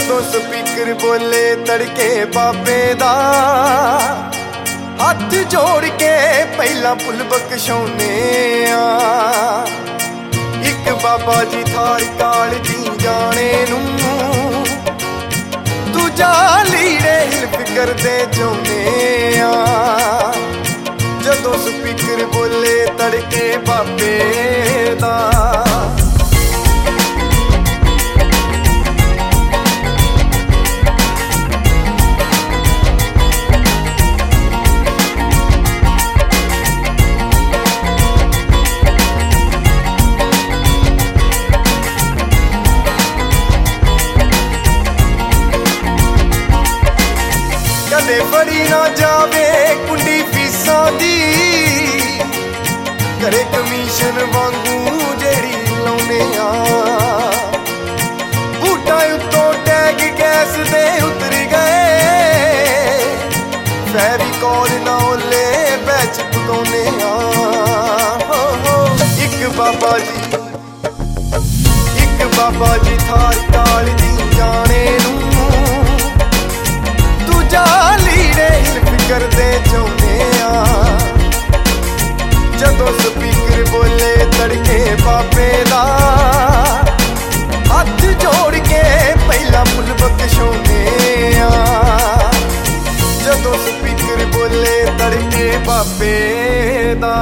जदों स्पीकर बोले तड़के बाबे दा हथ जोड़ के पहला पुल बख्शाउने एक बाबा जी थार काल जी जाने नू दूजा लीड़े हिल्प करदे चाहुंदे जदों स्पीकर बोले तड़के बाबे दा कदे फड़ी ना जावे कुंडी फीसां दी करे कमीशन वांगू जेड़ी लाउने बूटा उत्तों टैग गैस दे उतर गए फेविकॉल ना ओले बैच पकाउने एक बाबा जी थार काल दी जाने नू लीड़े हिल्प करदे चाहुंदे जदों स्पीकर बोले तड़के बाबे दा हथ जोड़ के पहला पुल बख्शाउने जदों स्पीकर बोले तड़के बाबे दा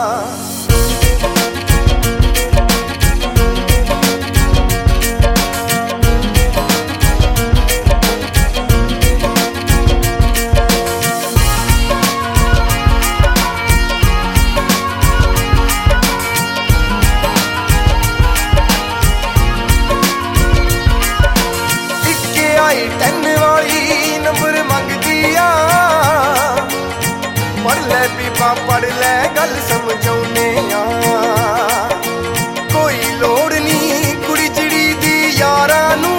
टन वाली नंबर मंगदी पढ़ ले पीपा पढ़ ले गल समझाउने कोई लोड़ नहीं कुड़ी चिड़ी दी यारां नू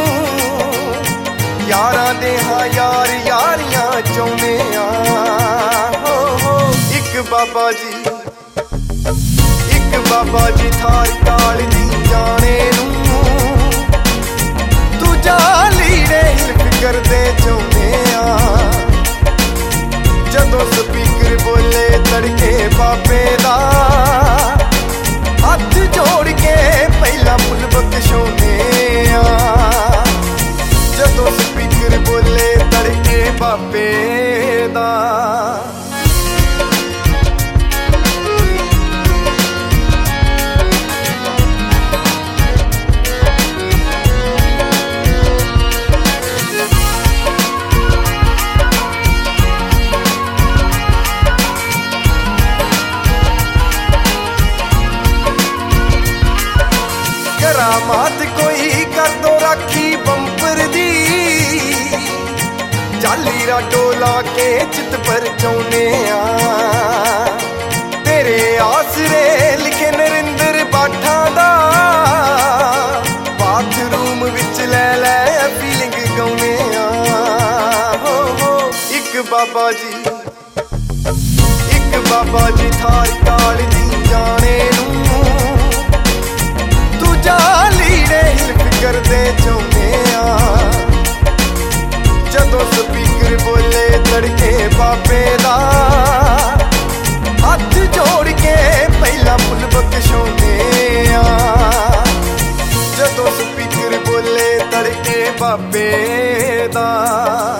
यारां दे हाँ यार यारियां चाहुंदे एक बाबा जी थार काल दी जाने नू दूजा लीड़े हिल्प करदे चाहुंदे जदों स्पीकर बोले तड़के बाबे दा हथ जोड़ के पहला पुल बख्शाउने जदों स्पीकर बोले तड़के बाबे दा करामात कोई कर दो राखी बंपर दी जाली राडो ला के चित पर चाहुंदे तेरे आसरे लिखे नरिंदर बाठा दा बाथरूम विच ले ले फीलिंग गाउने एक बाबा जी थार काल दी जाने नू लीड़े हिल्प करदे चाहुंदे जदों स्पीकर बोले तड़के बाबे दा हथ जोड़ के पहला पुल बख्शाउने जदों स्पीकर बोले तड़के बाबे दा।